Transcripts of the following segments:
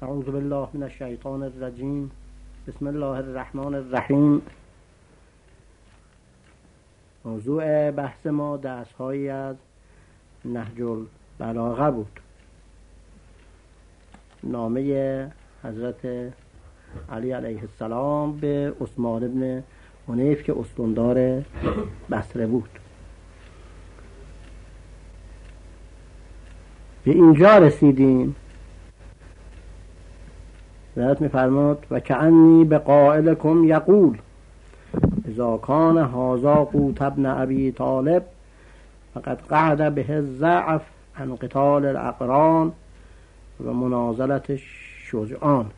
اعوذ بالله من الشیطان الرجیم. بسم الله الرحمن الرحیم. موضوع بحث ما درس‌هایی از نهج البلاغه بود. نامه حضرت علی علیه السلام به عثمان بن حنیف که استندار بصره بود. به اینجا رسیدیم. حضرت می‌فرماد و کأنی بقائلکم یقول اذا کان هذا قوت ابن ابی طالب فقد قعد به الضعف عن قتال الاقران و منازلة الشجعان.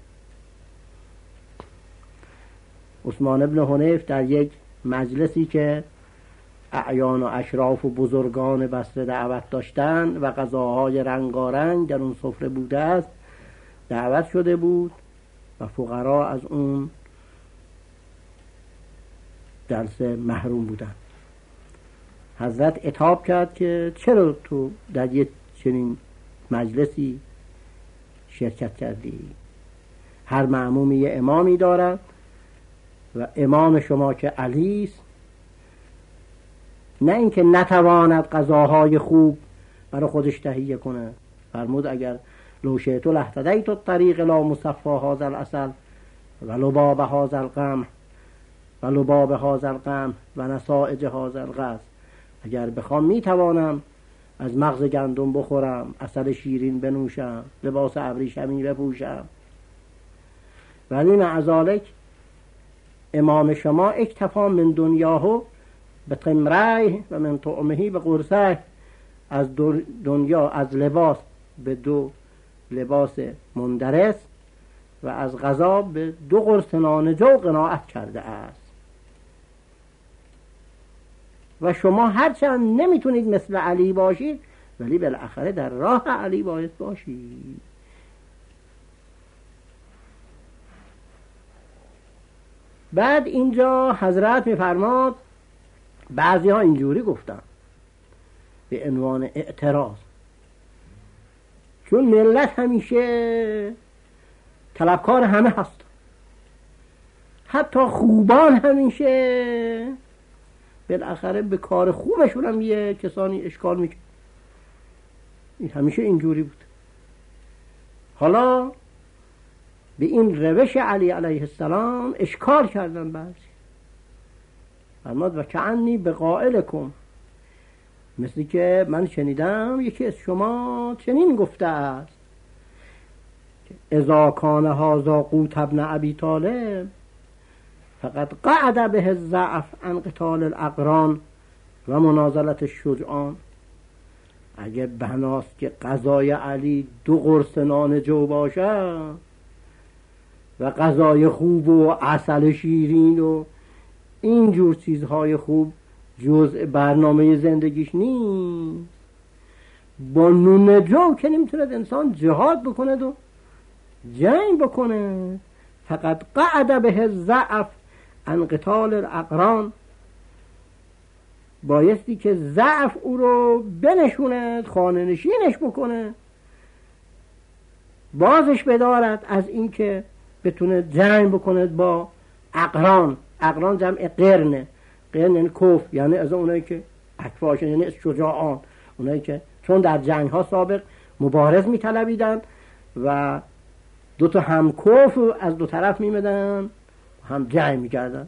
عثمان بن حنیف در یک مجلسی که اعیان و اشراف و بزرگان بصره دعوت داشتند و غذاهای رنگارنگ در اون سفره بوده است دعوت شده بود و فقرا از اون جلسه محروم بودند. حضرت عتاب کرد که چرا تو در یک چنین مجلسی شرکت کردی؟ هر مأمومی یه امامی دارد و امام شما که علی است، نه اینکه نتواند غذاهای خوب برای خودش تهیه کنه. فرمود اگر لو شئت لاهتدیت الطریق لا مصفى هذا العسل و لباب هذا القمح و لباب هذا القمح و نسائج هذا الغز، اگر بخوام میتوانم از مغز گندم بخورم، عسل شیرین بنوشم، لباس ابریشمی بپوشم، ولی مع ذلک امام شما اکتفا من دنیاه به تمره و من طعمه به قرصه، از دنیا از لباس به 2 لباس مندرس و از غذا به 2 قرص نان جو قناعت کرده است. و شما هرچند نمیتونید مثل علی باشید ولی بالاخره در راه علی باید باشید. بعد اینجا حضرت میفرماد بعضی ها اینجوری گفتن به عنوان اعتراض، چون ملت همیشه طلبکار همه هست، حتی خوبان همیشه بالاخره به کار خوبشون هم یه کسانی اشکال میکنه. این همیشه اینجوری بود. حالا به این روش علی علیه السلام اشکال کردن بعضی. فرمود و کأنی بقائلکم، مثل که من شنیدم یکی از شما چنین گفته است اذا کان هذا قوت ابن ابی طالب فقد قعد به الضعف عن قتال الاقران و منازلة الشجعان. اگه بناست که غذای علی 2 قرص نان جو باشه و غذای خوب و عسل شیرین و اینجور چیزهای خوب جزء برنامه زندگیش نیست، با نون جو که نمیتوند انسان جهاد بکنه و جنگ بکنه. فقط قعد به الضعف عن قتال الاقران، بایستی که ضعف او رو بنشوند، خانه نشینش بکنه، بازش بدارد از این که بتونه جنگ بکنه با اقران. اقران جمع قرنه، قرن یعنی کف، یعنی از اونایی که اکفاش، یعنی از شجاعان، اونایی که چون در جنگ ها سابق مبارز میطلبیدن و 2 تا هم کف از 2 طرف میمدن هم جنگ میکردن.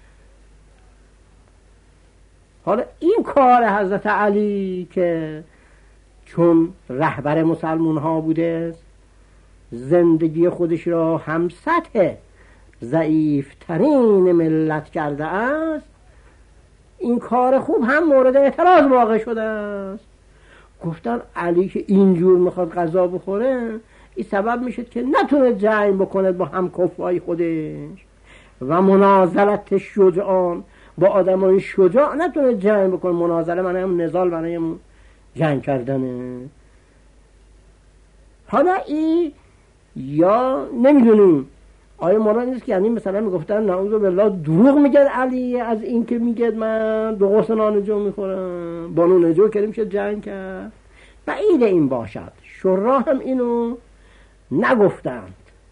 حالا این کار حضرت علی که چون رهبر مسلمان ها بوده زندگی خودش را هم سطح ضعیفترین ملت کرده است، این کار خوب هم مورد اعتراض واقع شده است. گفتن علی که اینجور میخواد غذا بخوره، این سبب میشه که نتونه جنگ بکنه با هم کفای خودش و منازلت شجعان، با آدمای شجاع نتونه جنگ بکنه. منازله معنی هم نزال، معنی هم جنگ کردنه. حالا این یا نمیدونیم آیا مراد نیست که یعنی مثلا میگفتن نعوذ بالله دروغ میگن علی از این که میگه من 2 قرص نان جو میخورم، با نون جو که میشه جنگ کرد. بعید این باشد. شراح هم اینو نگفتند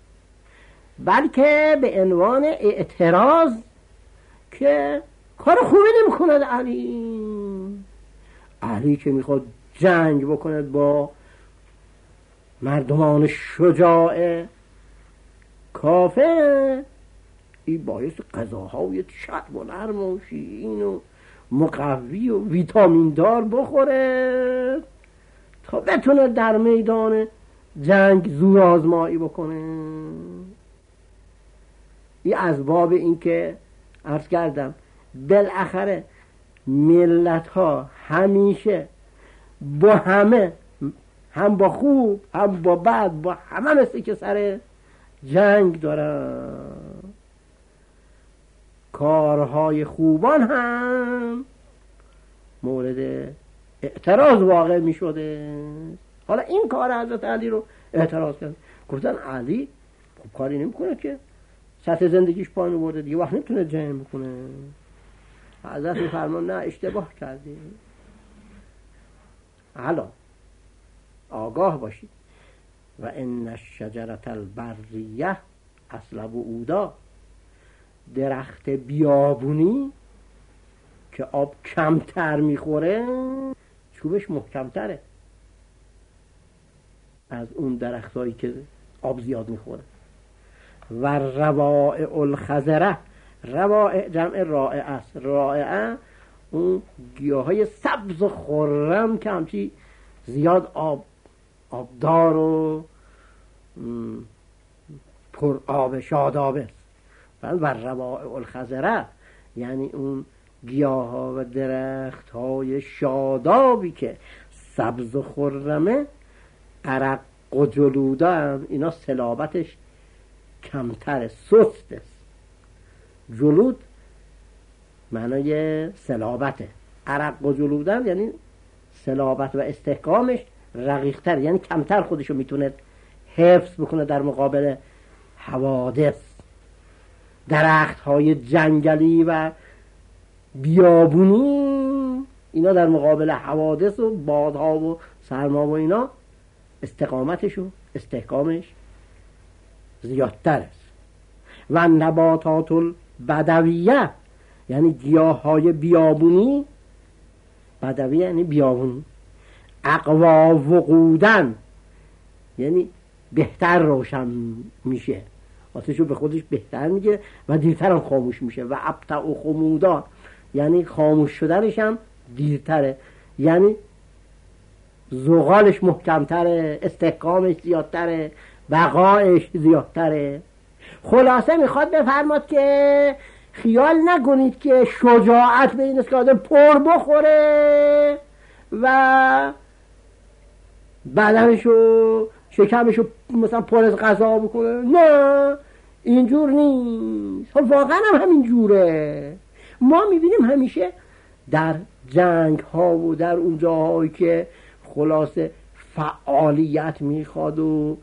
بلکه به عنوان اعتراض که کار خوبی نمی کند علی که میخواد جنگ بکند با مردمان شجاع کافر، این باعث غذاهای چرب و نرم و شیرین و مقوی و ویتامین دار بخوره تا بتونه در میدان جنگ زور آزمایی بکنه. این از باب این که عرض کردم بالاخره ملت ها همیشه با همه، هم با خوب هم با بد، با همه مثل که سر جنگ دارن. کارهای خوبان هم مورد اعتراض واقع می شده. حالا این کار حضرت علی رو اعتراض کرد، گفتن علی خب کاری نمی کنه که سطح زندگیش پایین برده، دیگه وقت نمیتونه جنگ بکنه. حضرت می فرمان نه، اشتباه کردی. حالا آگاه باشید و ان الشجرة البریه اصلب عودا، درخت بیابونی که آب کمتر میخوره چوبش محکمتره از اون درختایی که آب زیاد میخوره. و روائع الخضره، روائع جمع رائع است، رائع اون گیاهای سبز و خرم که همچی زیاد آبدار و پر آب شاداب است. و روائع الخضره یعنی اون گیاه ها و درخت های شادابی که سبز و خرمه، عرق و جلوده هم اینا صلابتش کمتره، سست است. جلود معنای صلابته، عرق و جلوده یعنی صلابت و استحکامش رقیقتر، یعنی کمتر خودشو میتونه حفظ بکنه در مقابل حوادث. درخت های جنگلی و بیابونی اینا در مقابل حوادث و بادها و سرما و اینا استقامتش و استحکامش زیادتر است. و نباتات البدویه یعنی گیاه های بیابونی، بدویه یعنی بیابونی، اقوا وقودن یعنی بهتر روشن میشه، آتشو به خودش بهتر میگه و دیرتر هم خاموش میشه. و ابطأ و خمودا یعنی خاموش شدنش هم دیرتره، یعنی زغالش محکمتره، استحکامش زیادتره، بقایش زیادتره. خلاصه میخواد بفرماد که خیال نکنید که شجاعت به این است که آدم پر بخوره و بدنشو شکمشو مثلا پر از غذا بکنه. نه، اینجور نیست. خب واقعا هم همین جوره. ما میبینیم همیشه در جنگ ها و در اون جاهایی که خلاصه فعالیت میخواد و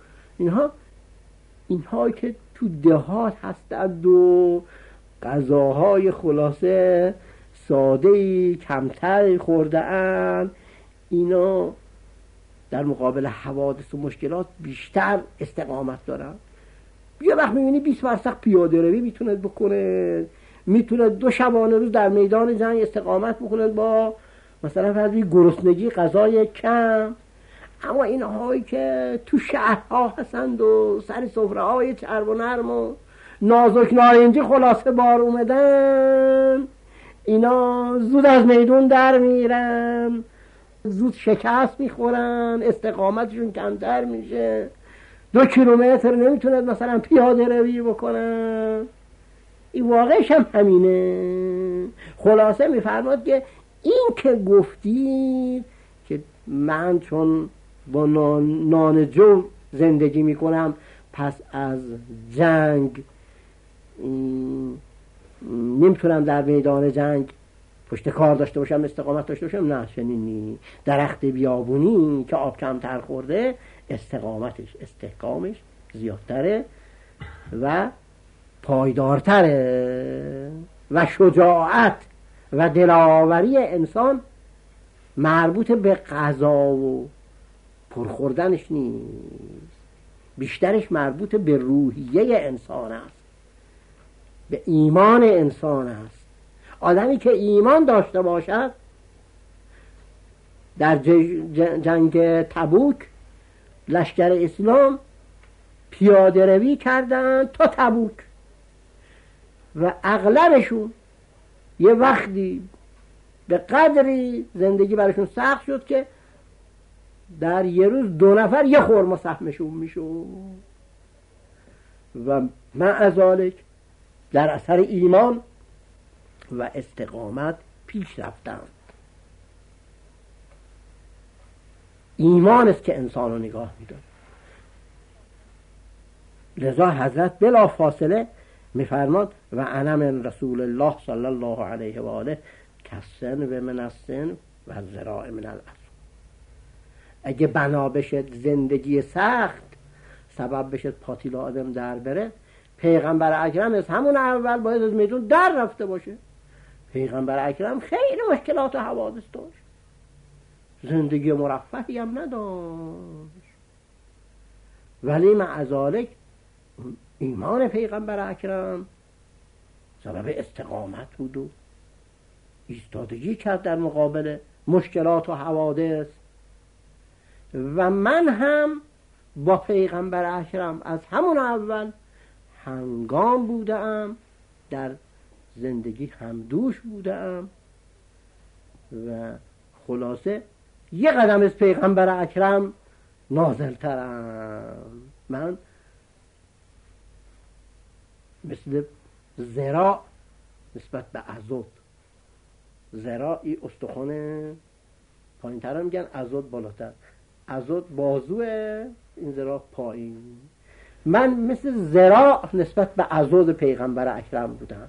اینها که تو دهات هستند و غذاهای خلاصه ساده‌ای کمتر خورده اند، اینا در مقابل حوادث و مشکلات بیشتر استقامت دارن. یه وقت میبینی 20 فرسخ پیاده روی میتونه بکنه، میتونه 2 شبانه روز در میدان جنگ استقامت بکنه با مثلا فرضی گرسنگی غذای کم. اما اینهایی که تو شهرها هستند و سر سفره های چرب و نرم و نازک نارنجی خلاصه بار اومدن، اینا زود از میدون در میرن، زود شکست میخورن، استقامتشون کمتر میشه، 2 کیلومتر نمیتونه مثلا پیاده روی بکنن. این واقعش هم همینه. خلاصه میفرماد که این که گفتید که من چون با نان جو زندگی میکنم پس از جنگ نمیتونم در میدان جنگ پشت کار داشته باشم، استقامت داشته باشم. نه، چنینی. درخت بیابونی که آب کمتر خورده استقامتش، استحکامش زیادتره و پایدارتره و شجاعت و دلاوری انسان مربوط به غذا و پرخوردنش نیست، بیشترش مربوط به روحیه انسان است، به ایمان انسان است. آدمی که ایمان داشته باشد، در جنگ تبوک لشکر اسلام پیاده روی کردن تا تبوک و اغلبشون یه وقتی به قدری زندگی براشون سخت شد که در یه روز 2 نفر یه خرما سهمشون میشد و مع ذالک در اثر ایمان و استقامت پیش رفتند. ایمان است که انسان رو نگاه می‌داره. لذا حضرت بلا فاصله می‌فرماد و انا من رسول الله صلی الله علیه و آله کسن و من السن و الذراع من العصر. اگه بنا بشه زندگی سخت سبب بشه پاتیل آدم در بره، پیغمبر اکرم از همون اول باید از میدون در رفته باشه. پیغمبر اکرم خیلی مشکلات و حوادث داشت، زندگی مرفهی هم نداشت، ولی مع ذالک ایمان پیغمبر اکرم سبب استقامت بود و ایستادگی کرد در مقابل مشکلات و حوادث. و من هم با پیغمبر اکرم از همون اول هنگام بودم، در زندگی همدوش بودم و خلاصه یه قدم از پیغمبر اکرم نازلترم. من مثل ذراع نسبت به عضد، ذراعی استخوان پایین تر هم میگن، عضد بالاتر. عضد بازوه، این ذراع پایین. من مثل ذراع نسبت به عضد پیغمبر اکرم بودم.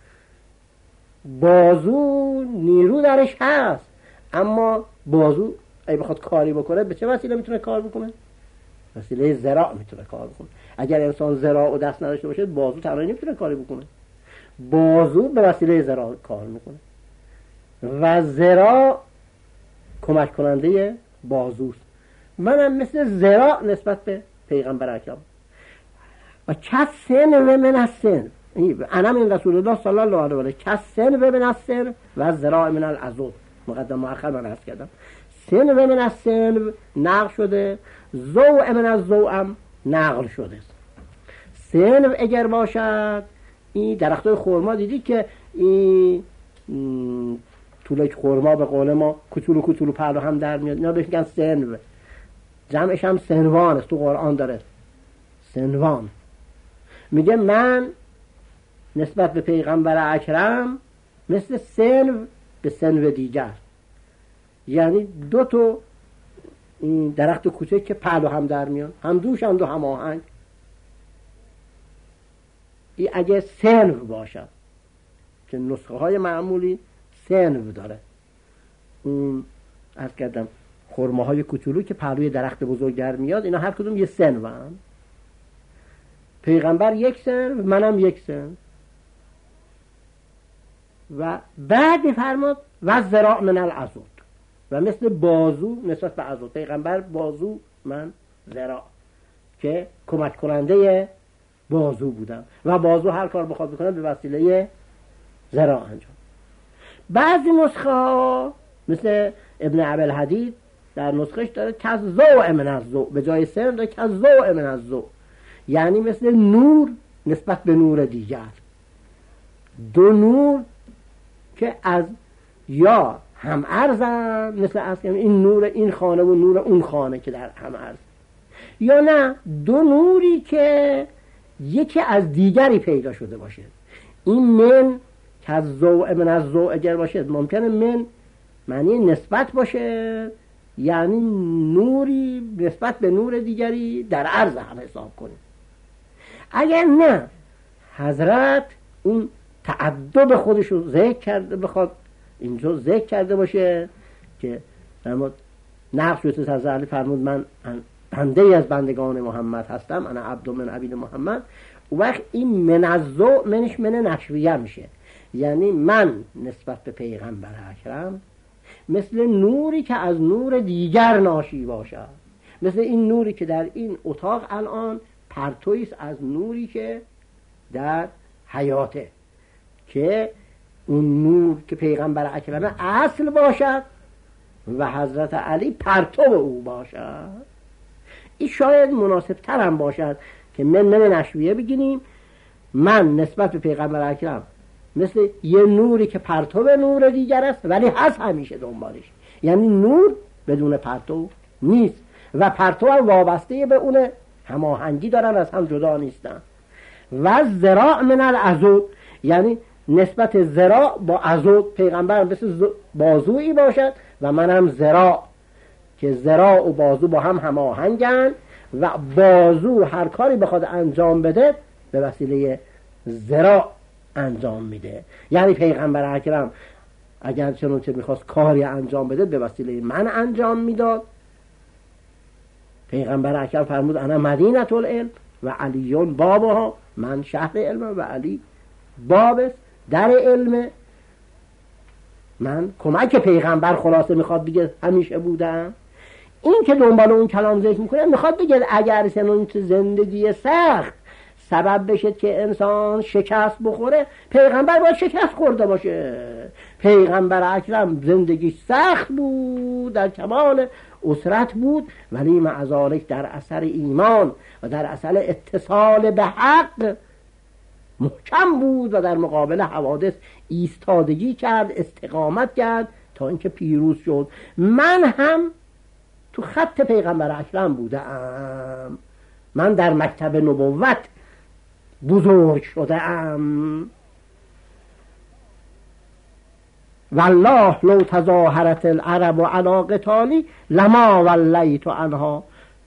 بازو نیرو درش هست، اما بازو اگه بخواد کاری بکنه به چه وسیله میتونه کار بکنه؟ وسیله ذراع میتونه کار بکنه. اگر انسان ذراع و دست نداشته باشه بازو تنهایی نمیتونه کاری بکنه. بازو به وسیله ذراع کار میکنه و ذراع کمک کننده بازوست. منم مثل ذراع نسبت به پیغمبر اکرم. و کسن و من السن، انا من رسول الله صلی الله علیه و آله کسن و من السن و ذراع من العضد. مقدم مؤخر من عرض کردم. سن و من السن نقل شده، ضوء من الضوء نقل شده. سن اگر باشد، این درختای خرما دیدی که این طولک خرما به قول ما کوچولو کوچولو پرو هم در میاد، اینا بهش میگن سنو. جمعش هم سنوان است، تو قرآن داره سنوان. میگه من نسبت به پیغمبر اکرم مثل سنو به سنو دیگر، یعنی 2 تا این درخت کوچک که پرو هم در میان، هم دوشند و هم آهنگ. این اگه سنو باشد که نسخه های معمولی سنو داره، اون عرض کردم خرماهای کوچولو که پروی درخت بزرگ در میاد، اینا هر کدوم یه سنو هم. پیغمبر 1 سنو، منم 1 سنو. و بعد فرماد و ذراع من العضد، و مثل بازو نسبت به عضد. پیغمبر بازو، من ذراع، که کمک کننده بازو بودم و بازو هر کار بخواد بکنه به وسیله ذراع انجام. بعضی نسخه ها مثل ابن ابوالحدید در نسخهش داره کذوء من الضوء، به جای سن داره کذوء من الضوء، یعنی مثل نور نسبت به نور دیگر. 2 نور که از یا هم ارزن، مثل اصلا این نور این خانه و نور اون خانه که در هم ارز، یا نه 2 نوری که یکی از دیگری پیدا شده باشه. این من کذوء من الضوء اگر باشه ممکنه من معنی نسبت باشه، یعنی نوری نسبت به نور دیگری در عرض هم حساب کنیم. اگر نه حضرت اون تعدد خودش رو ذکر کرده، بخواد اینجا ذکر کرده باشه که نقش شده از علی فرمود من بنده از بندگان محمد هستم، انا عبد من عبید محمد. و وقت این من الضوء منش من نشویه میشه، یعنی من نسبت به پیغمبر اکرم مثل نوری که از نور دیگر ناشی باشد. مثل این نوری که در این اتاق الان پرتویی است از نوری که در حیاته، که اون نور که پیغمبر اکرم اصل باشد و حضرت علی پرتو او باشد. این شاید مناسب تر هم باشد که من نشویه بگیریم من نسبت به پیغمبر اکرم مثل یه نوری که پرتو نور دیگر است ولی هست همیشه دنبالش، یعنی نور بدون پرتو نیست و پرتو هم وابسته به اون هماهنگی دارن، از هم جدا نیستن. و ذراع من العضد، یعنی نسبت ذراع با عضد، پیغمبر مثل بازویی باشد و منم ذراع، که ذراع و بازو با هم هماهنگن و بازو هر کاری بخواد انجام بده به وسیله ذراع انجام میده. یعنی پیغمبر اکرم اگر چنانچه میخواست کاری انجام بده به وسیله من انجام میداد. پیغمبر اکرم فرمود انا مدینة العلم و علیون بابها، من شهر علم و علی باب در علم. من کمک پیغمبر خلاصه میخواد بگه همیشه بودم. این که دنبال اون کلام ذکر میکنه میخواد بگه اگر چنانچه زندگی سخت سبب بشه که انسان شکست بخوره، پیغمبر باید شکست خورده باشه. پیغمبر اکرم زندگی سخت بود، در کمال اسرت بود، ولی مع ذالک در اثر ایمان و در اثر اتصال به حق محکم بود و در مقابل حوادث ایستادگی کرد، استقامت کرد تا اینکه پیروز شد. من هم تو خط پیغمبر اکرم بودم، من در مکتب نبوت بزرگ شدم. والله لو تظاهرت العرب علی قتالی لما ولیت عنها،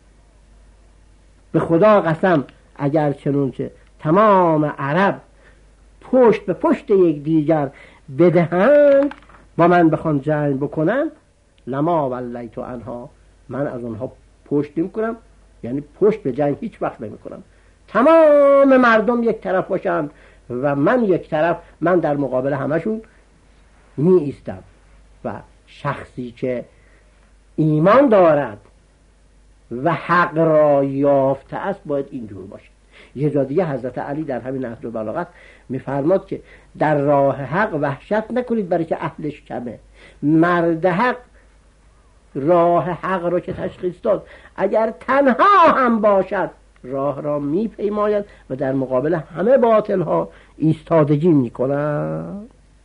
به خدا قسم اگر چنانچه تمام عرب پشت به پشت یک دیگر بدهند با من بخوان جنگ بکنن، لما ولیت عنها، من از اونها پشت نمی کنم، یعنی پشت به جنگ هیچ وقت نمی کنم. تمام مردم یک طرف باشن و من یک طرف، من در مقابل همشون می ایستم. و شخصی که ایمان دارد و حق را یافته است باید اینجور باشه. یه جا دیگه حضرت علی در همین نهج البلاغه میفرماد که در راه حق وحشت نکنید برای که اهلش کمه. مرد حق راه حق را که تشخیص داد اگر تنها هم باشد راه را میپیماید و در مقابل همه باطل ها ایستادگی میکنند.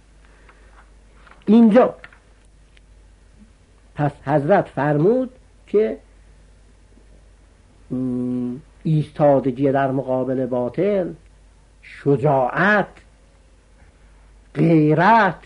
اینجا پس حضرت فرمود که ایستادگی در مقابل باطل، شجاعت، غیرت،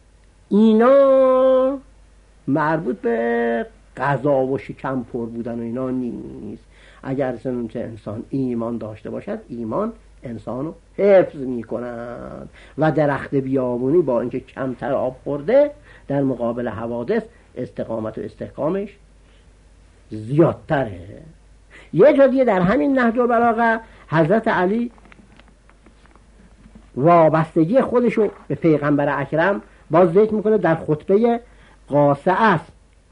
اینا مربوط به قضا و شکم پر بودن و اینا نیست. اگر چنانچه انسان ایمان داشته باشد، ایمان انسانو حفظ میکنند و درخت بیابونی با اینکه کمتر آب خورده در مقابل حوادث استقامت و استحکامش زیادتره. یه جا دیگه در همین نهج البلاغه حضرت علی وابستگی خودشو به پیغمبر اکرم باز ذکر میکنه در خطبه قاصعه است.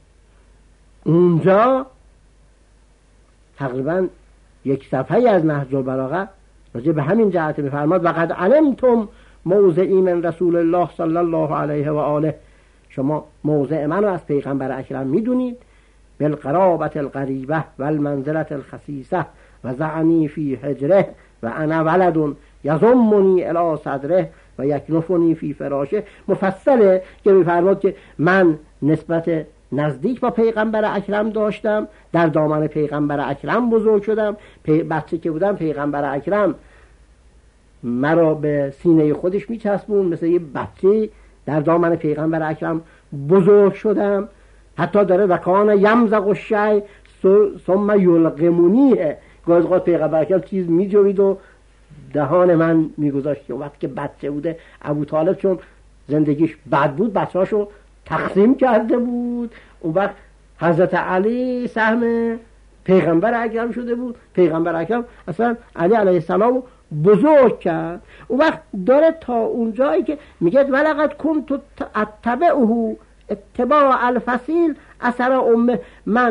اونجا تقریبا یک صفحه از نهج البلاغه راجع به همین جهت میفرماد وقد علمتم موضعی من رسول الله صلی الله علیه و آله، شما موضع منو از پیغمبر اکرم میدونید، بالقرابت القریبه و المنزلت الخسیسه و زعنی فی حجره و انا ولد یضمنی الی صدره و یکنفنی فی فراشه. مفصله که میفرماد که من نسبت نزدیک با پیغمبر اکرم داشتم، در دامن پیغمبر اکرم بزرگ شدم، بچه که بودم پیغمبر اکرم مرا به سینه خودش میچسبون، مثل یه بچه در دامن پیغمبر اکرم بزرگ شدم. حتی داره وکان یمزق الشیء ثم یلقمونیه، گاهی پیغمبر اکرم چیز میجوید و دهان من میگذاشت. وقتی که بچه بوده ابو طالب چون زندگیش بد بود بچه‌هاشو تقسیم کرده بود، اون وقت حضرت علی سهم پیغمبر اکرم شده بود. پیغمبر اکرم اصلا علی علیه السلام بزرگ کرد. اون وقت داره تا اون جایی که میگه ولقد کنت اتبعه اتباع الفصیل اثر امه، من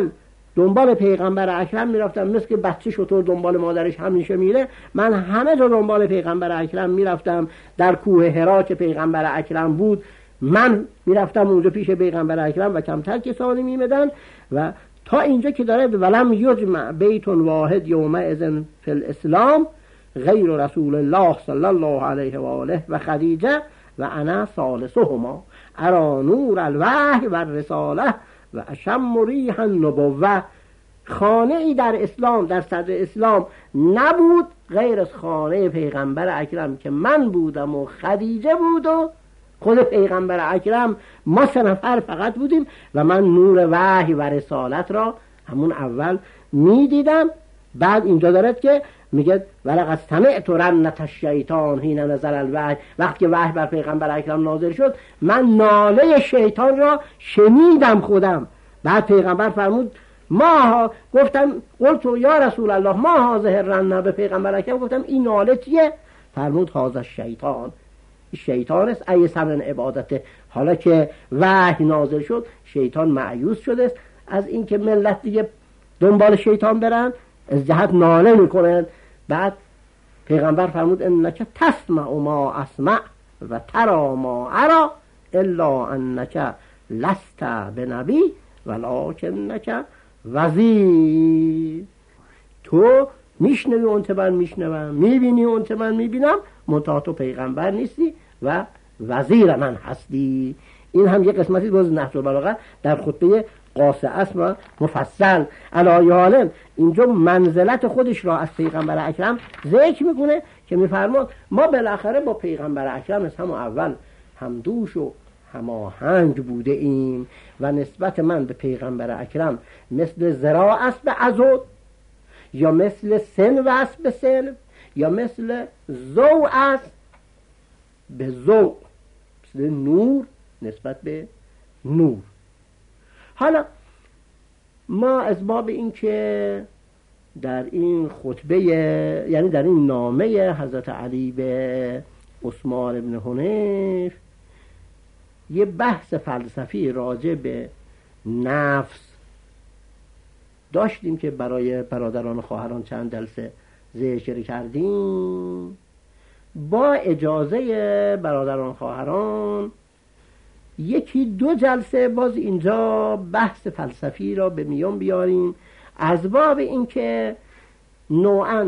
دنبال پیغمبر اکرم میرفتم، مثل که بچه شطور دنبال مادرش همیشه میره، من همه جا دنبال پیغمبر اکرم میرفتم. در کوه حرا که پیغمبر اکرم بود من میرفتم اونجا پیش پیغمبر اکرم و کمتر کسانی میمدن. و تا اینجا که داره ولم یجمع بیت واحد یومئذ فی الاسلام غیر رسول الله صلی الله علیه و آله و خدیجه و انا ثالثهما ارا نور الوحی و الرساله و اشم ریح النبوه. خانه ای در اسلام، در صدر اسلام نبود غیر از خانه پیغمبر اکرم که من بودم و خدیجه بود و خود پیغمبر اکرم. ما 3 نفر فقط بودیم و من نور وحی و رسالت را همون اول میدیدم. بعد اینجا دارد که میگه ولقد سمعت رنة الشیطان حین نزل الوحی، وقتی که وحی بر پیغمبر اکرم نازل شد من ناله شیطان را شنیدم خودم. بعد پیغمبر فرمود ما گفتم قلت یا رسول الله ما هذه الرنة، به پیغمبر اکرم گفتم این ناله چیه؟ فرمود هذا الشیطان، شیطان است ای سمن عبادته. حالا که وحی نازل شد شیطان مایوس شده است از اینکه ملت دیگه دنبال شیطان برن، از جهت ناله میکنن. بعد پیغمبر فرمود انک تسمع ما اسمع و ترى ما ارى الا انک لست بنبی ولکنک وزیر. تو میشنوی اونت من میشنوم، میبینی اونت من میبینم، منتها تو پیغمبر نیستی و وزیر من هستی. این هم یک قسمتی باز نهج البلاغه در خطبه قاصه است و مفصل. علی حال اینجا منزلت خودش را از پیغمبر اکرم ذکر میکنه که میفرماد ما بالاخره با پیغمبر اکرم از همون اول همدوش و هماهنگ بوده ایم و نسبت من به پیغمبر اکرم مثل ذراع است به عضد، یا مثل سن است به سن، یا مثل ضوء است به ضوء، مثل نور نسبت به نور. حالا ما از باب این که در این خطبه، یعنی در این نامه حضرت علی به عثمان ابن حنیف یه بحث فلسفی راجع به نفس داشتیم که برای برادران و خواهران چند جلسه ذکر کردیم. با اجازه برادران و خواهران 1-2 جلسه باز اینجا بحث فلسفی را به میان بیاریم، از باب این که نوعاً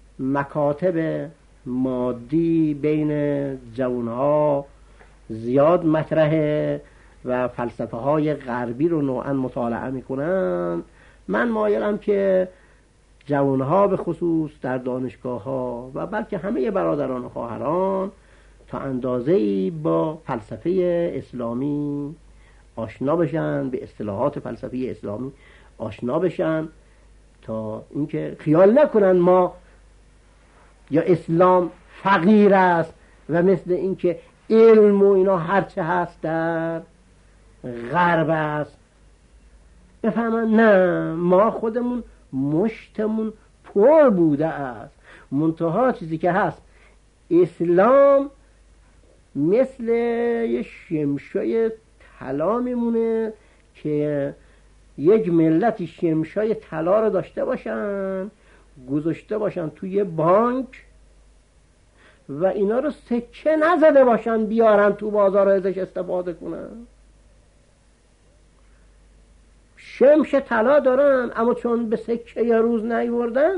مکاتب مادی بین جوانها زیاد مطرحه و فلسفه های غربی رو نوعاً مطالعه میکنن. من مایلم که جوانها به خصوص در دانشگاه ها و بلکه همه برادران و خواهران تا اندازه‌ای با فلسفه اسلامی آشنا بشن، به اصطلاحات فلسفی اسلامی آشنا بشن، تا اینکه خیال نکنن ما یا اسلام فقیر است و مثل اینکه علم و اینا هرچه هست در غرب است. بفهمن نه، ما خودمون مشتمون پر بوده است. منتها چیزی که هست اسلام مثل یه شمشای طلا میمونه که یک ملتی شمشای طلا رو داشته باشن، گذاشته باشن توی بانک و اینا رو سکه نزده باشن بیارن تو بازار ازش استفاده کنن. شمش طلا دارن اما چون به سکه یه روز نیوردن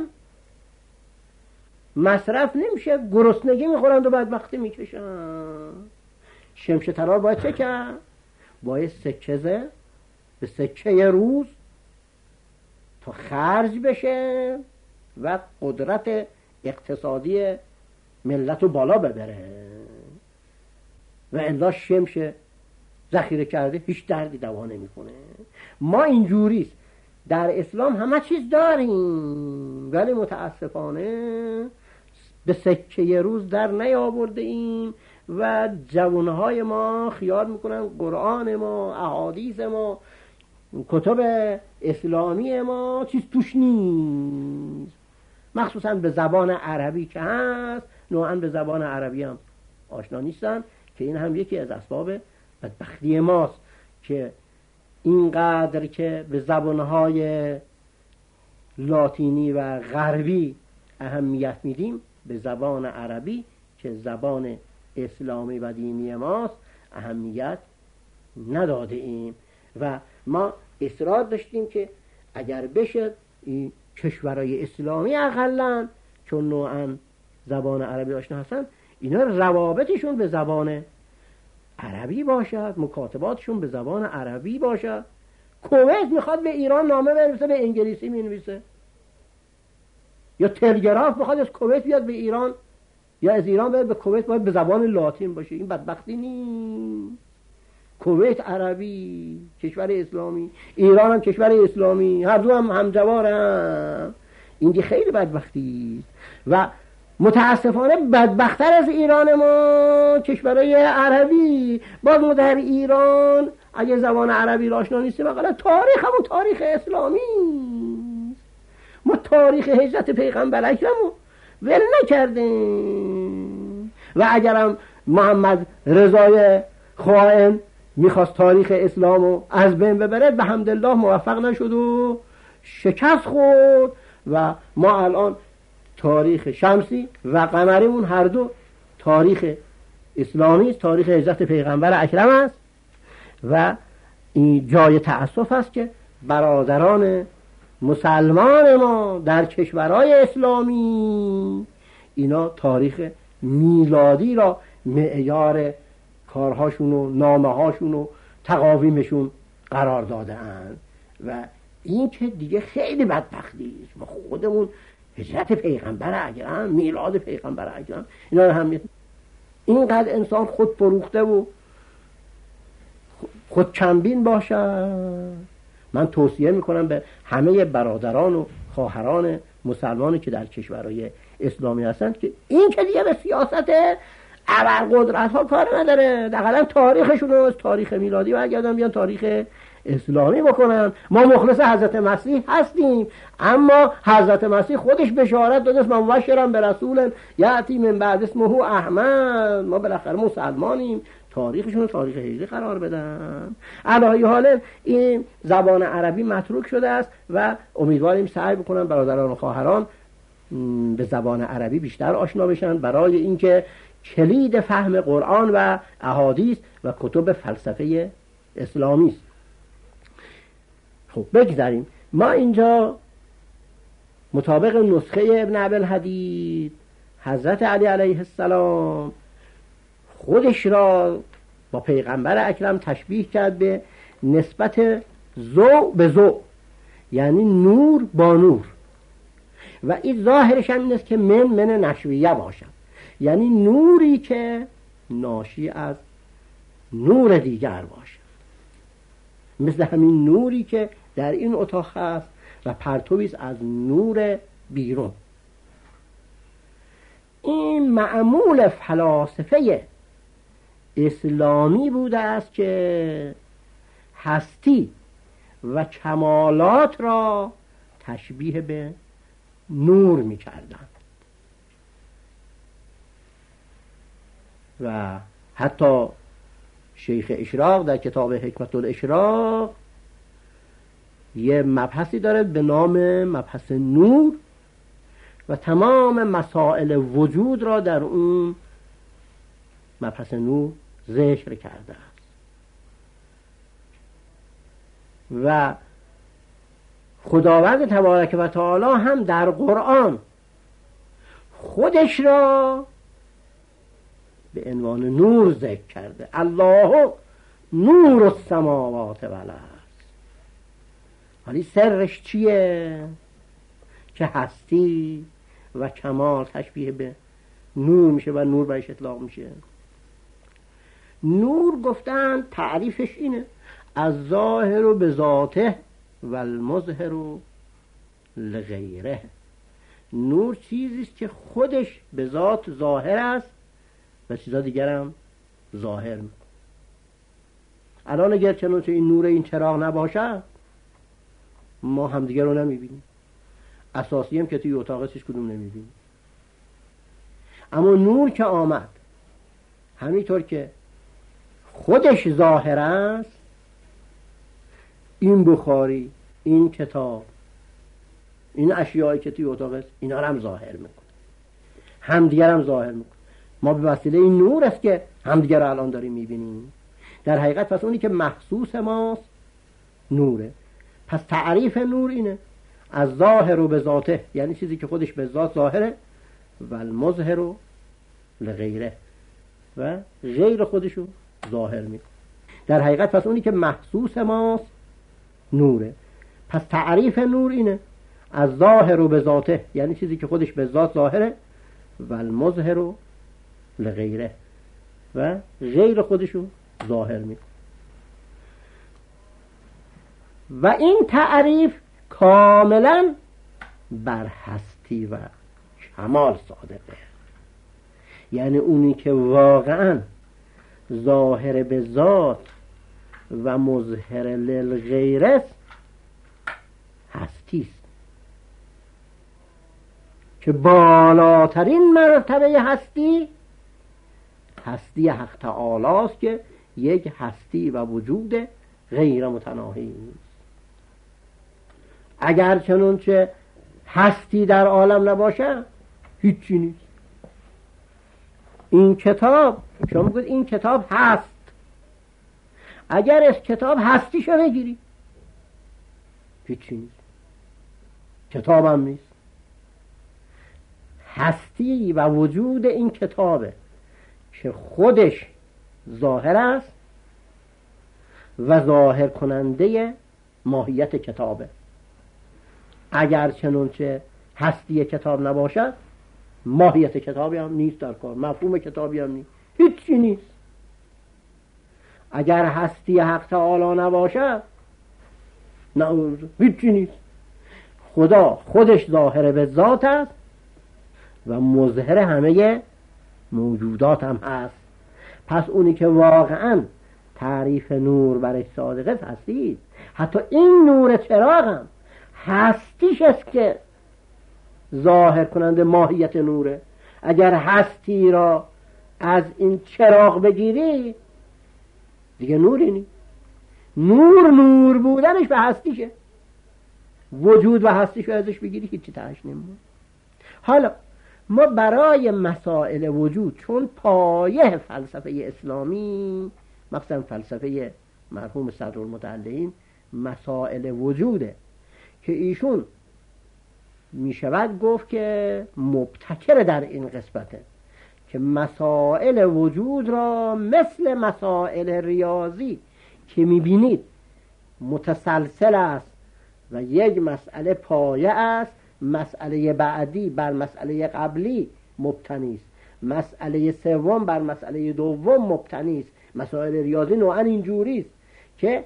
مصرف نمیشه، گرسنگی میخورند و بدبختی میکشن. شمش طلا باید چه کرد؟ باید سکه زد به سکه یه روز تا خرج بشه و قدرت اقتصادی ملت رو بالا ببره، و الا شمش ذخیره کرده هیچ دردی دوا نمیکنه. ما اینجوریست، در اسلام همه چیز داریم ولی متاسفانه به سکه یه روز در نیاورده ایم و جوانهای ما خیال میکنن قرآن ما، احادیث ما، کتب اسلامی ما چیز توش نیست. مخصوصا به زبان عربی که هست نوعا به زبان عربی هم آشنا نیستن، که این هم یکی از اسباب بدبختی ماست که اینقدر که به زبانهای لاتینی و غربی اهمیت میدیم، به زبان عربی که زبان اسلامی و دینی ماست اهمیت نداده ایم و ما اصرار داشتیم که اگر بشه این کشورهای اسلامی اقلن چون نوعا زبان عربی آشنا هستن اینا روابطشون به زبان عربی باشد، مکاتباتشون به زبان عربی باشد. کویت میخواد به ایران نامه بنویسه به انگلیسی مینویسه، یا تلگراف میخواد از کویت بیاد به ایران یا از ایران بیاد به کویت باید به زبان لاتین باشه. این بدبختی نیست. کویت عربی، کشور اسلامی، ایران هم کشور اسلامی، هر دو هم همجوارن. این خیلی بدبختی است و متاسفانه بدبختر از ایران ما کشورهای عربی. باز ما در ایران اگه زبان عربی را آشنا نیستیم اقلا تاریخ همون تاریخ اسلامی، ما تاریخ هجرت پیغمبر اکرم رو ول نکردیم و اگرم محمد رضای خائن میخواست تاریخ اسلام رو از بین ببره به حمدالله موفق نشد و شکست خورد و ما الان تاریخ شمسی و قمریمون هر دو تاریخ اسلامی است، تاریخ هجرت پیغمبر اکرم است و این جای تأسف است که برادران مسلمان ما در کشورهای اسلامی اینا تاریخ میلادی را معیار کارهاشون و نامه‌هاشون و تقاویمشون قرار داده اند و این که دیگه خیلی بدبختی است. ما خودمون هجرت پیغمبر اکرم، میلاد پیغمبر اکرم اینا رو هم اینقدر انسان خود فروخته و خود چنبین باشد. من توصیه میکنم به همه برادران و خواهران مسلمانی که در کشورهای اسلامی هستند که این که دیگه به سیاست ابرقدرت ها کار نداره، دقیقا تاریخشون رو از تاریخ میلادی برگردن بیان تاریخ اسلامی بکنن. ما مخلص حضرت مسیح هستیم، اما حضرت مسیح خودش بشارت داده است من مبشرم به رسول یأتی من بعد اسمه احمد. ما بالاخره مسلمانیم، تاریخشون رو تاریخ هجری قرار بدن. علی حال این زبان عربی متروک شده است و امیدواریم سعی بکنن برادران و خواهران به زبان عربی بیشتر آشنا بشن برای اینکه کلید فهم قرآن و احادیث و کتب فلسفه اسلامی است. خب بگذاریم. ما اینجا مطابق نسخه ابن ابی‌الحدید حضرت علی علیه السلام خودش را با پیغمبر اکرم تشبیه کرد به نسبت ضوء به ضوء، یعنی نور با نور، و این ظاهرش هم این است که من نشویه باشد، یعنی نوری که ناشی از نور دیگر باشد، مثل همین نوری که در این اتاق هست و پرتویی است از نور بیرون. این معمول فلاسفه اسلامی بوده است که هستی و کمالات را تشبیه به نور می کردن و حتی شیخ اشراق در کتاب حکمت الاشراق یه مبحثی داره به نام مبحث نور و تمام مسائل وجود را در اون مبحث نور ذکر کرده است و خداوند تبارک و تعالی هم در قرآن خودش را به عنوان نور ذکر کرده. الله نور السماوات والارض. ولی سرش چیه؟ که هستی و کمال تشبیه به نور میشه و نور برش اطلاق میشه. نور گفتن تعریفش اینه: از ظاهر به ذاته و المظهر لغیره. نور چیزیست که خودش به ذات ظاهر است و چیزا دیگر هم ظاهر میکنه. الان اگر چنانچه این نور این چراغ نباشه ما همدیگر رو نمیبینیم، اساسی هم که توی اتاق هیچ کدوم نمیبینیم. اما نور که آمد همینطور که خودش ظاهر است، این بخاری، این کتاب، این اشیایی که توی اتاق است اینا رو هم ظاهر میکنه، همدیگر هم ظاهر میکنه. ما به وسیله این نور است که همدیگر رو الان داریم میبینیم. در حقیقت پس اونی که محسوس ماست نوره. پس تعریف نور اینه از ظاهر و به ذاته، یعنی چیزی که خودش به ذات ظاهره، و المظهر و لغیره، و غیر خودشو ظاهر میکنه. در حقیقت پس اونی که محسوس ماست نوره. پس تعریف نور اینه از ظاهر و به ذاته، یعنی چیزی که خودش به ذات ظاهره، و المظهر و لغیره، و غیر خودشو ظاهر میکنه. و این تعریف کاملا بر هستی و کمال صادقه. یعنی اونی که واقعا ظاهر به ذات و مظهر للغیر است هستی است، که بالاترین مرتبه هستی حق تعالی است که یک هستی و وجود غیر متناهی است. اگر چنانچه هستی در عالم نباشه هیچی نیست. این کتاب شما بگید این کتاب هست، اگر از کتاب هستیشو بگیری هیچی نیست، کتاب هم نیست. هستی و وجود این کتابه که خودش ظاهر است و ظاهر کننده ماهیت کتابه. اگر چنانچه هستی کتاب نباشد ماهیت کتابی هم نیست در کار، مفهوم کتابی هم نیست، هیچی نیست. اگر هستی حق تعالی نباشد نه هیچی نیست. خدا خودش ظاهر به ذات است و مظهر همه موجودات هم هست. پس اونی که واقعا تعریف نور برش صادقه هستی. حتی این نور چراغ هم هستیش است که ظاهر کننده ماهیت نوره. اگر هستی را از این چراغ بگیری دیگه نوری نیست. نور بودنش به هستیشه، وجود و هستیش رو ازش بگیری هیچی تهش نمیمونه. حالا ما برای مسائل وجود، چون پایه فلسفه اسلامی مثلا فلسفه مرحوم صدرالمتعلین مسائل وجوده که ایشون میشود گفت که مبتکر در این قسمته، که مسائل وجود را مثل مسائل ریاضی که میبینید متسلسل است و یک مسئله پایه است، مسئله بعدی بر مسئله قبلی مبتنی است، مسئله سوم بر مسئله دوم مبتنی است. مسائل ریاضی نوعا اینجوری است که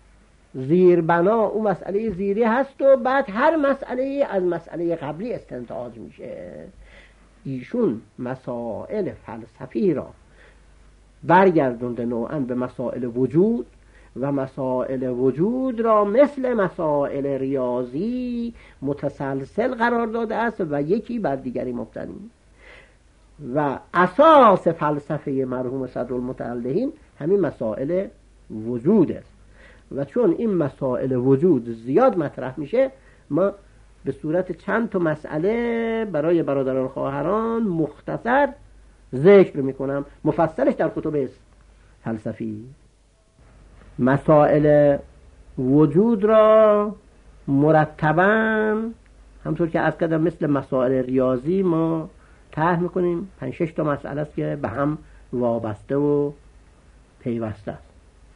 زیربنا اون مسئله زیری هست و بعد هر مسئله از مسئله قبلی استنتاج میشه. ایشون مسائل فلسفی را برگردونده نوعا به مسائل وجود و مسائل وجود را مثل مسائل ریاضی متسلسل قرار داده است و یکی بر دیگری مبتنی. و اساس فلسفه مرحوم صدرالمتعلین همین مسائل وجود است. و چون این مسائل وجود زیاد مطرح میشه، ما به صورت چند تا مسئله برای برادران خواهران مختصر ذکر میکنم، مفصلش در کتب فلسفی. مسائل وجود را مرتباً همطور که عرض کردم مثل مسائل ریاضی ما طرح میکنیم. 5-6 تا مسئله است که به هم وابسته و پیوسته است.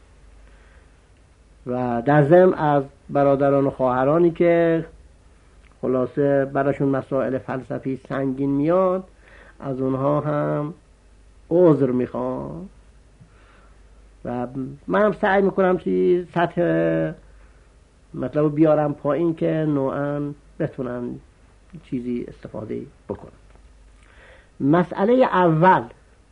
و در ضمن از برادران و خواهرانی که خلاصه براشون مسائل فلسفی سنگین میاد، از اونها هم عذر میخوام و منم سعی میکنم که سطح مطلب بیارم پایین که نوعا بتونن چیزی استفاده بکنن. مسئله اول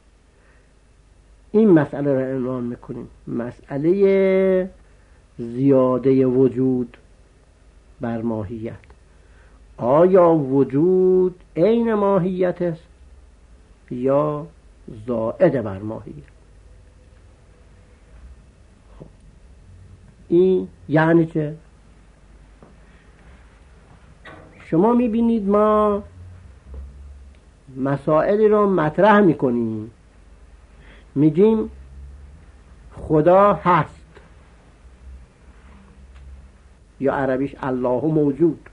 این مسئله را عنوان میکنیم، مسئله زیاده وجود بر ماهیت. آیا وجود عین ماهیت است یا زائد بر ماهیت؟ این یعنی چه؟ شما میبینید ما مسائلی رو مطرح میکنیم، میگیم خدا هست، یا عربیش الله موجود،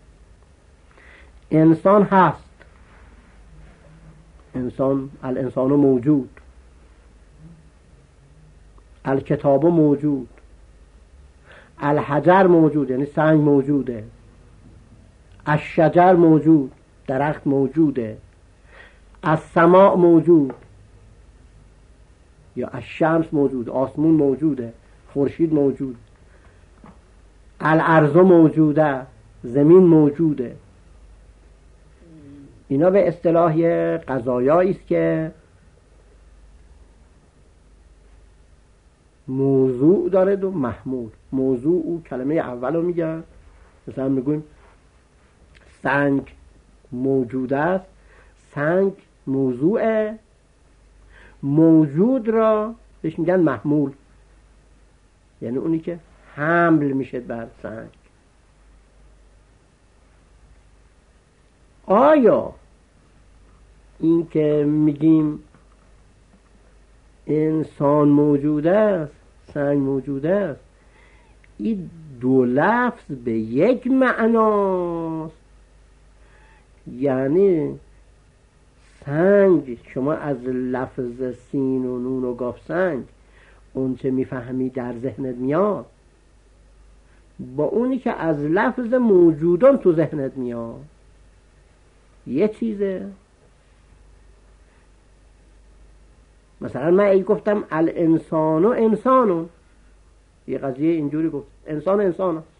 انسان هست، الانسان موجود، الکتاب موجود، الحجر موجود یعنی سنگ موجوده، الشجر موجود درخت موجوده، السماء موجود یا الشمس موجود آسمون موجوده، خورشید موجود، الارض موجوده زمین موجوده. اینا به اصطلاح قضایایی است که موضوع داره و محمول. موضوع او کلمه اولو میگن، مثلا میگویم سنگ موجود است، سنگ موضوعه، موجود را بهش میگن محمول، یعنی اونی که حمل میشه بر سنگ. آیا این که میگیم انسان موجود است سنگ موجود است، این دو لفظ به یک معناست؟ یعنی سنگ، شما از لفظ سین و نون و گاف سنگ اون چه میفهمی در ذهنت میاد با اونی که از لفظ موجودان تو ذهنت میاد یه چیزه. مثلا من ای گفتم الانسان و انسانون، یه قضیه اینجوری گفت انسان انسان هست.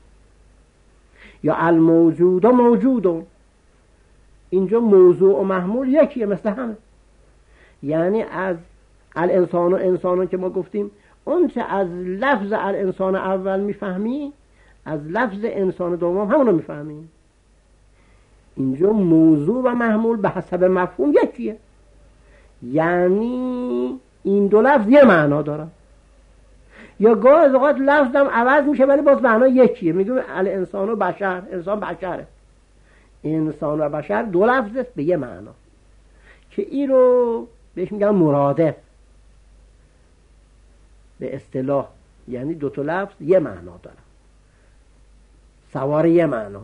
یا الموجود و موجودون، اینجا موضوع و محمول یکیه مثل همه. یعنی از الانسان و انسانون که ما گفتیم اون چه از لفظ الانسان اول میفهمی از لفظ انسان دوم همونو میفهمی. اینجا موضوع و محمول به حسب مفهوم یکیه، یعنی این دو لفظ یه معنا دارن. یا گاه از اوقات لفظم عوض میشه ولی باز معنا یکیه. میگیم الانسان و بشر، انسان بشره، انسان و بشر دو لفظ است به یه معنا که این رو بهش میگن مرادف به اصطلاح، یعنی دو تا لفظ یه معنا دارن، سوار یه معنا.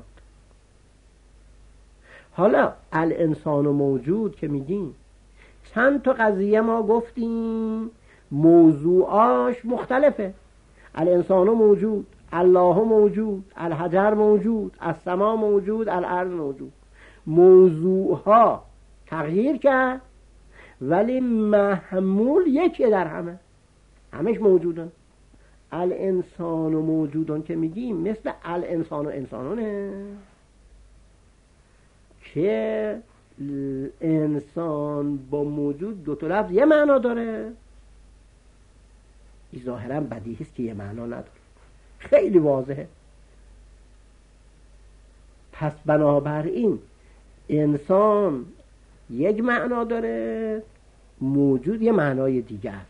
حالا الانسان موجود که میگیم چند تا قضیه ما گفتیم موضوعاش مختلفه. الانسان موجود، الله موجود، الحجر موجود، السما موجود، الارض موجود. موضوعها تغییر کرد ولی محمول یکیه در همه، همش موجودن. الانسان موجودن که میگیم مثل الانسان و انسانونه که انسان با موجود دو تا لفظ یه معنا داره. این ظاهرا بدیهی است که یه معنا نداره، خیلی واضحه. پس بنابراین انسان یک معنا داره، موجود یه معنای دیگر.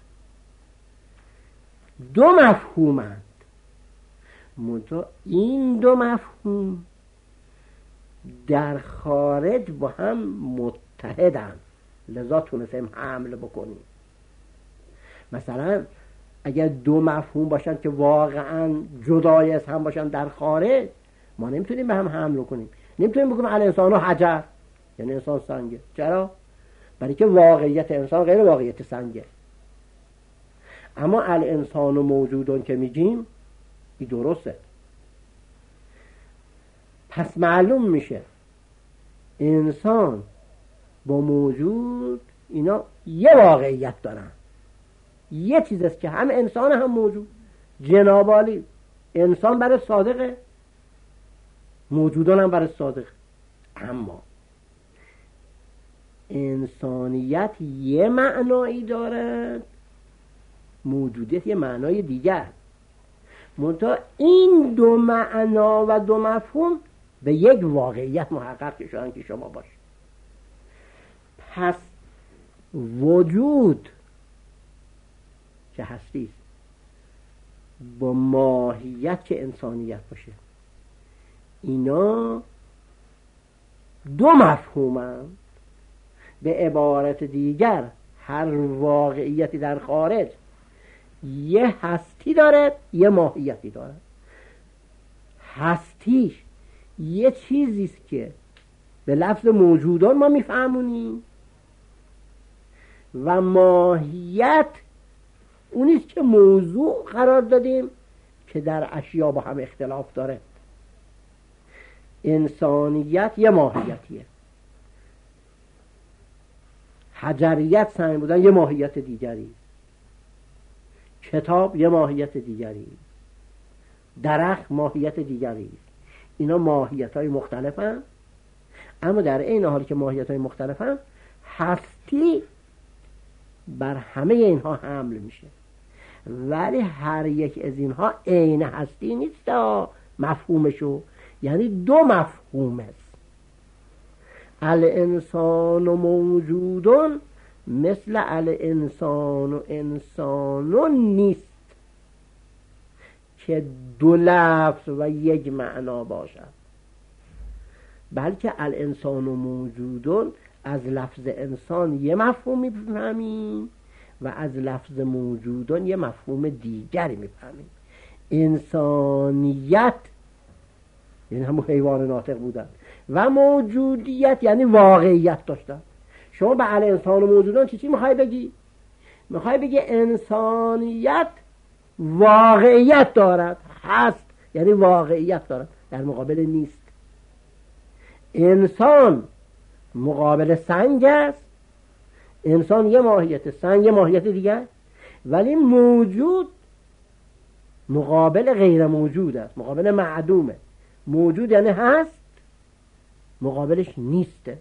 دو مفهومند، منتها این دو مفهوم در خارج با هم متحدن، لذا تونستیم حمل بکنیم. مثلا اگر دو مفهوم باشن که واقعا جدای از هم باشن در خارج، ما نمیتونیم به هم حمل کنیم. نمیتونیم بگیم الانسان حجر یعنی انسان سنگه. چرا؟ برای که واقعیت انسان غیر واقعیت سنگه. اما الانسان موجودون که میگیم این درسته. پس معلوم میشه انسان با موجود اینا یه واقعیت دارن، یه چیز است که هم انسان هم موجود. جناب عالی، انسان برای صادقه، موجودان هم برای صادق. اما انسانیت یه معنایی دارد، موجودیت یه معنای دیگر. منتها این دو معنا و دو مفهوم به یک واقعیت محقق شدن که شما باشید. پس وجود که هستی با ماهیت که انسانیت باشه، اینا دو مفهومند. به عبارت دیگر هر واقعیتی در خارج یه هستی داره، یه ماهیتی داره. هستیش یه چیزیست که به لفظ موجودان ما میفهمونیم و ماهیت اونیست که موضوع قرار دادیم که در اشیا با هم اختلاف داره. انسانیت یه ماهیتیه، حجریت سنگ بودن یه ماهیت دیگری، کتاب یه ماهیت دیگری، درخت ماهیت دیگری. اینا ماهیت‌های مختلفن، اما در این حال که ماهیت‌های مختلفن هستی بر همه اینها حمل میشه. ولی هر یک از اینها عین هستی نیست مفهومشو، یعنی دو مفهوم است. الانسان موجودون مثل الانسان انسان نیست که دو لفظ و یک معنا باشد، بلکه الانسان موجودون از لفظ انسان یه مفهوم میفهمیم و از لفظ موجودون یه مفهوم دیگری میفهمیم. انسانیت یعنی همون حیوان ناطق بودن و موجودیت یعنی واقعیت داشتن. شما به الانسان موجودون چی میخوای بگی؟ میخوای بگی انسانیت واقعیت دارد، هست یعنی واقعیت دارد، در مقابل نیست. انسان مقابل سنگ است، انسان یه ماهیت، سنگ یه ماهیت دیگر. ولی موجود مقابل غیر موجود است، مقابل معدومه. موجود یعنی هست، مقابلش نیسته.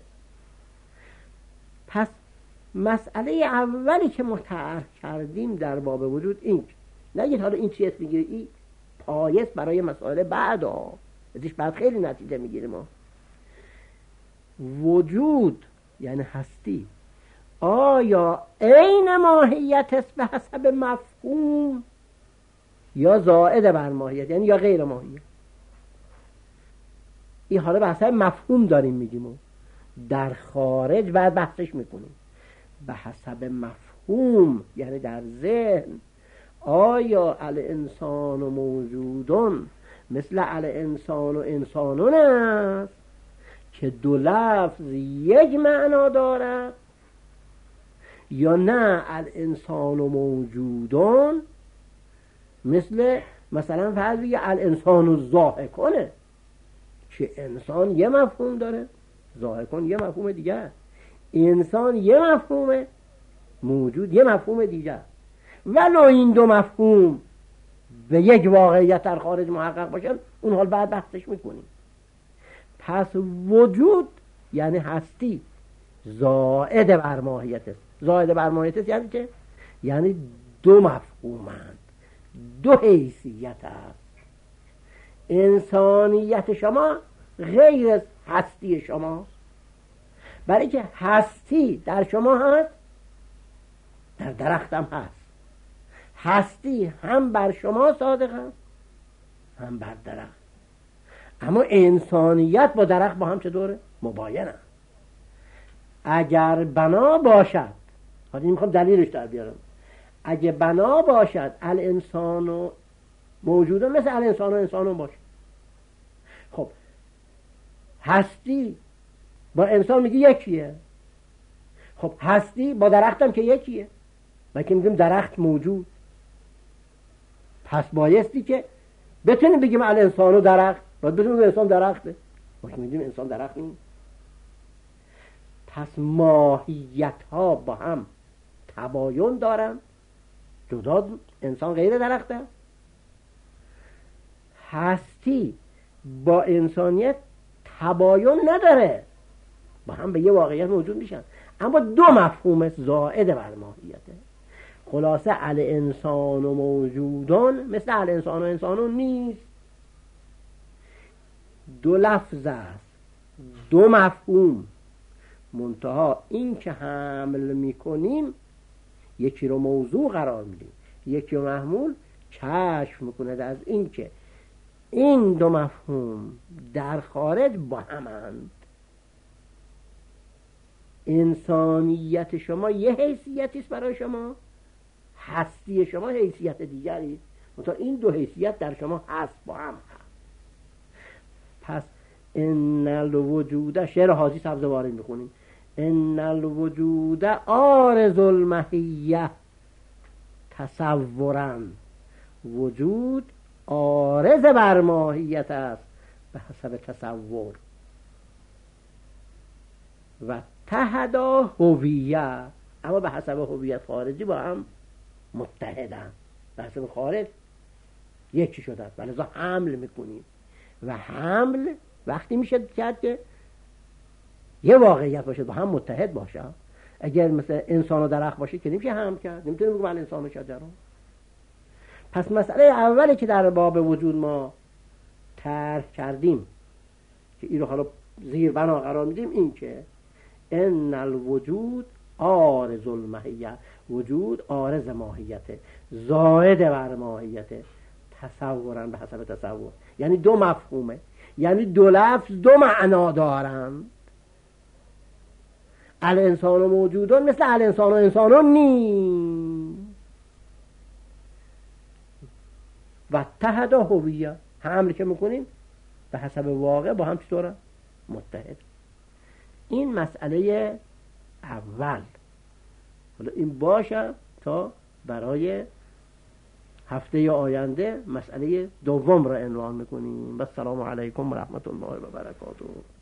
پس مسئله اولی که مطرح کردیم در باب وجود این، نگید حالا این چی اسم میگیره، این پایه‌ست برای مسائل بعدا، ازش بعد خیلی نتیجه میگیریم ما. وجود یعنی هستی آیا عین ماهیت است به حسب مفهوم یا زائد بر ماهیت، یعنی یا غیر ماهیت؟ این حالا به حسب مفهوم داریم میگیم، در خارج بعد بحثش میکنیم. به حسب مفهوم یعنی در ذهن آیا الانسان موجودون مثل الانسان و انسانون است که دو لفظ یک معنا دارد، یا نه الانسان موجودون مثلا فرض بگه الانسان ضاحکونه که انسان یه مفهوم داره، ضاحکون یه مفهوم دیگر. انسان یه مفهومه، موجود یه مفهوم دیگر. ولو این دو مفهوم به یک واقعیت در خارج محقق باشن، اون حال بعد بحثش میکنیم. پس وجود یعنی هستی زائد بر ماهیت است. زائد بر ماهیت است یعنی که یعنی دو مفهومند، دو حیثیت است. انسانیت شما غیر از هستی شماست، برای که هستی در شما هست، در درخت هم هست. هستی هم بر شما صادق هست هم بر درخت. اما انسانیت با درخت با هم چطوره؟ مباینه. اگر بنا باشد، حالا میخوام دلیلش در بیارم، اگه بنا باشد الانسان و موجوده مثل الانسان و انسانون باشه، خب هستی با انسان میگه یکیه، خب هستی با درخت هم که یکیه، بلکه میگیم درخت موجود. پس بایستی که بتونیم بگیم الانسان و درخت، باید بتونیم انسان درخته، ما که میگیم انسان درخت نیست. پس ماهیت ها با هم تباین دارن، جدا انسان غیر درخته. هستی با انسانیت تباین نداره، با هم به یه واقعیت موجود میشن، اما دو مفهوم زائد بر ماهیته. خلاصه الانسان و موجودان مثل الانسان و انسانون نیست، دو لفظ است، دو مفهوم. منتها این که حمل میکنیم، یکی رو موضوع قرار میدیم، یکی رو محمول، کشف میکنه از این که این دو مفهوم در خارج با همند. انسانیت شما یه حیثیتی است برای شما، هستی شما حیثیت دیگری است. مثلا این دو حیثیت در شما هست، با هم هست. پس ان الوجود، شعر حاجی سبزواری میخونیم، ان الوجود عارض المحیه تصورا، وجود عارض بر ماهیت است به حسب تصور. و تحدا هویه، اما به حسب هویت خارجی با هم متحدن، به حسب خارج یکی شدن، ولذا حمل میکنیم. و حمل وقتی میشه که یه واقعیت باشه با هم متحد باشه. اگر مثل انسان و درخت باشه که نمیشه حمل کرد، نمیتونیم بگم انسان و شجره. پس مسئله اولی که در باب وجود ما طرح کردیم که این رو حالا زیر بنا قرار میدیم، این که ان الوجود عارض الماهیه، وجود عارض ماهیته، زائد بر ماهیته، تصورا به حسب تصور. یعنی دو مفهومه، یعنی دو لفظ دو معنا دارند. الانسان و موجودون مثل الانسان و انسانون نیست. و تحت هویه، حمل که میکنیم به حسب واقع با هم چطوره؟ متحد. این مسئله اول. حالا این باشه تا برای هفته آینده مسئله دوم را عنوان میکنیم. و السلام علیکم و رحمت الله و برکاته.